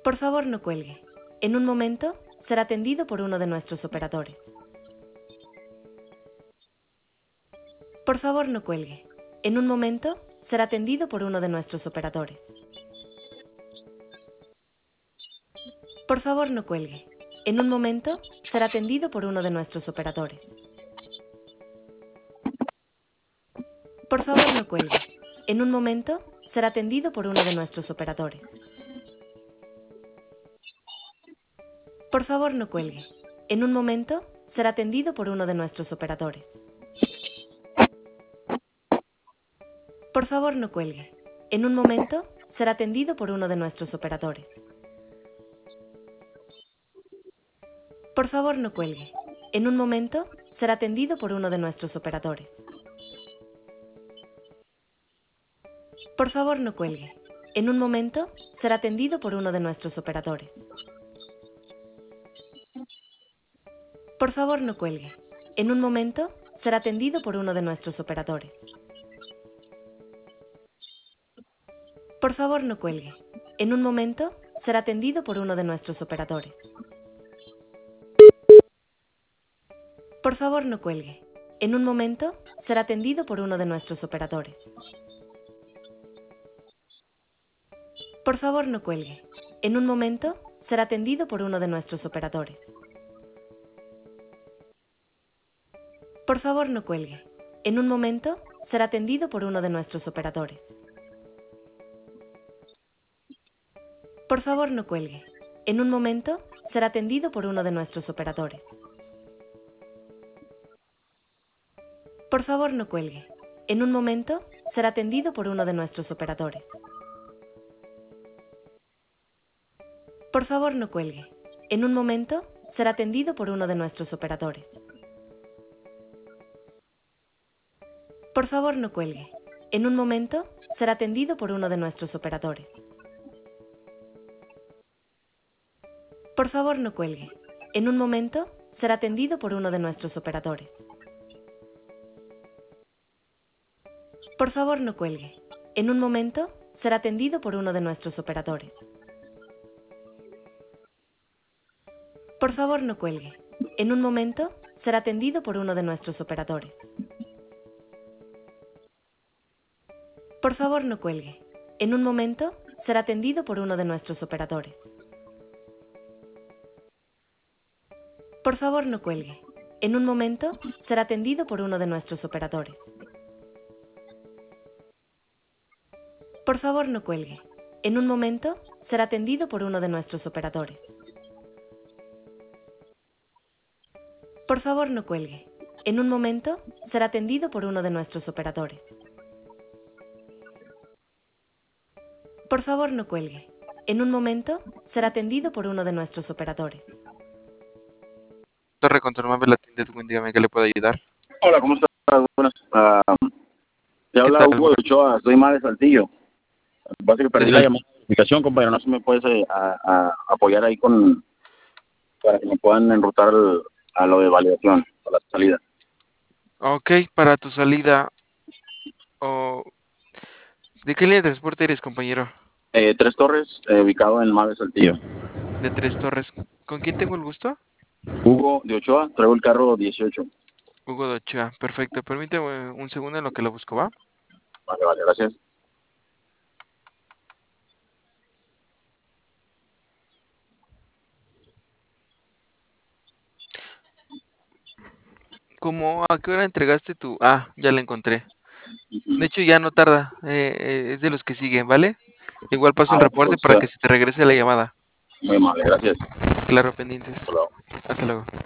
Por favor, no cuelgue. En un momento, será atendido por uno de nuestros operadores. Por favor, no cuelgue. En un momento, será atendido por uno de nuestros operadores. Por favor, no cuelgue. En un momento, será atendido por uno de nuestros operadores. Por favor, no cuelgue. En un momento, será atendido por uno de nuestros operadores. Por favor, no cuelgue. En un momento, será atendido por uno de nuestros operadores. Por favor, no cuelgue. En un momento, será atendido por uno de nuestros operadores. Por favor, no cuelgue. En un momento, será atendido por uno de nuestros operadores. Por favor, no cuelgue. En un momento, será atendido por uno de nuestros operadores. Por favor, no cuelgue. En un momento, será atendido por uno de nuestros operadores. Por favor, no cuelgue. En un momento, será atendido por uno de nuestros operadores. Por favor, no cuelgue. En un momento, será atendido por uno de nuestros operadores. Por favor, no cuelgue. En un momento, será atendido por uno de nuestros operadores. Por favor, no cuelgue. En un momento, será atendido por uno de nuestros operadores. Por favor, no cuelgue. En un momento, será atendido por uno de nuestros operadores. Por favor, no cuelgue. En un momento, será atendido por uno de nuestros operadores. Por favor, no cuelgue. En un momento, será atendido por uno de nuestros operadores. Por favor, no cuelgue. En un momento, será atendido por uno de nuestros operadores. Por favor, no cuelgue. En un momento, será atendido por uno de nuestros operadores. Por favor, no cuelgue. En un momento, será atendido por uno de nuestros operadores. Por favor, no cuelgue. En un momento, será atendido por uno de nuestros operadores. Por favor, no cuelgue. En un momento, será atendido por uno de nuestros operadores. Por favor, no cuelgue. En un momento, será atendido por uno de nuestros operadores. Por favor, no cuelgue. En un momento, será atendido por uno de nuestros operadores. Por favor, no cuelgue. En un momento, será atendido por uno de nuestros operadores. Por favor, no cuelgue. En un momento, será atendido por uno de nuestros operadores. Torre Control la tienda Edwin, dígame que le puedo ayudar. Hola, ¿cómo estás? Buenas. Te ¿Qué habla tal? Hugo de Ochoa, soy más de Saltillo. Pasa que perdí la llamada de verificación, compañero. No sé si me puedes apoyar ahí para que me puedan enrutar a lo de validación, a la salida. Ok, para tu salida. ¿De qué línea de transporte eres, compañero? Tres Torres, ubicado en Mave, Saltillo. De Tres Torres. ¿Con quién tengo el gusto? Hugo de Ochoa, traigo el carro 18. Hugo de Ochoa. Perfecto. Permíteme un segundo en lo que lo busco, ¿va? Vale, gracias. ¿Cómo a qué hora entregaste tu...? Ah, ya la encontré. De hecho, ya no tarda. Es de los que siguen, ¿vale? Igual paso el reporte para que se te regrese la llamada. Muy amable, gracias. Claro, pendientes. Hasta luego. Hasta luego.